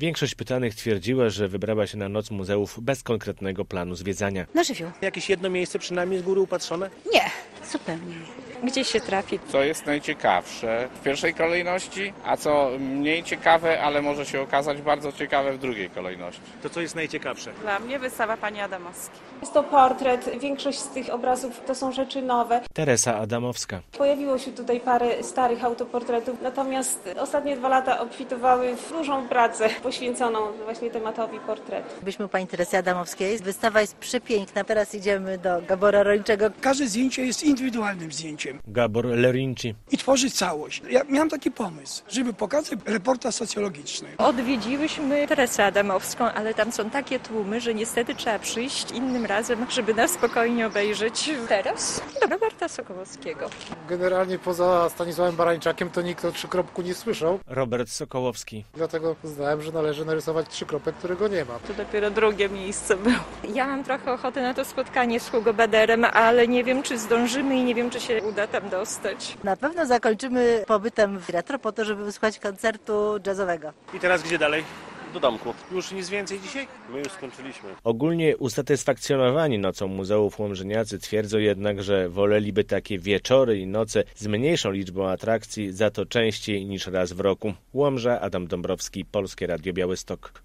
Większość pytanych twierdziła, że wybrała się na Noc Muzeów bez konkretnego planu zwiedzania. Na żywioł. Jakieś jedno miejsce przynajmniej z góry upatrzone? Nie, zupełnie. Gdzie się trafi? Co jest najciekawsze w pierwszej kolejności, a co mniej ciekawe, ale może się okazać bardzo ciekawe w drugiej kolejności. To co jest najciekawsze? Dla mnie wystawa pani Adamowskiej. Jest to portret, większość z tych obrazów to są rzeczy nowe. Teresa Adamowska. Pojawiło się tutaj parę starych autoportretów, natomiast ostatnie 2 lata obfitowały w dużą pracę poświęconą właśnie tematowi portretu. Byliśmy u pani Teresy Adamowskiej. Wystawa jest przepiękna. Teraz idziemy do Gabora Rończego. Każde zdjęcie jest indywidualnym zdjęciem Gabor Lerinci. i tworzy całość. Ja miałem taki pomysł, żeby pokazać reportaż socjologiczny. Odwiedziłyśmy Teresę Adamowską, ale tam są takie tłumy, że niestety trzeba przyjść innym razem, żeby nas spokojnie obejrzeć. Teraz do Roberta Sokołowskiego. Generalnie poza Stanisławem Barańczakiem to nikt o Trzykropku nie słyszał. Robert Sokołowski. Dlatego uznałem, że należy narysować Trzykropek, którego nie ma. To dopiero drugie miejsce było. Ja mam trochę ochoty na to spotkanie z Hugo Baderem, ale nie wiem, czy zdążymy i nie wiem, czy się uda tam dostać. Na pewno zakończymy pobytem w retro po to, żeby wysłuchać koncertu jazzowego. I teraz gdzie dalej? Do domku. Już nic więcej dzisiaj? My już skończyliśmy. Ogólnie usatysfakcjonowani Nocą Muzeów łomżyniacy twierdzą jednak, że woleliby takie wieczory i noce z mniejszą liczbą atrakcji, za to częściej niż raz w roku. Łomża, Adam Dąbrowski, Polskie Radio Białystok.